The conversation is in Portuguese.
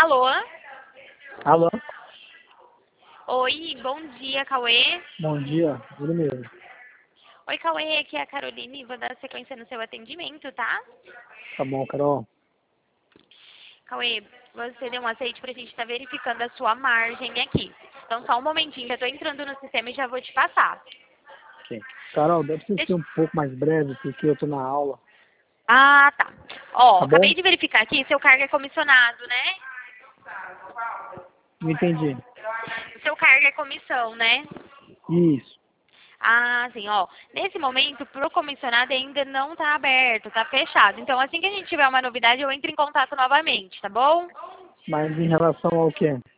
Alô? Alô? Oi, bom dia, Cauê. Bom dia, ele mesmo. Oi, Cauê, aqui é a Caroline. Vou dar sequência no seu atendimento, tá? Tá bom, Carol? Cauê, você deu um aceite pra gente estar verificando a sua margem aqui. Então, só um momentinho, já tô entrando no sistema e já vou te passar. Sim. Carol, deve ser Deixa- um pouco mais breve, porque eu tô na aula, Ah, tá. Ó, tá bom? acabei de verificar aqui, seu cargo é comissionado, né? Não entendi. O seu cargo é comissão, né? Isso. Ah, sim, ó. Nesse momento, pro comissionado ainda não tá aberto, tá fechado. Então, assim que a gente tiver uma novidade, eu entro em contato novamente, tá bom? Mas em relação ao quê?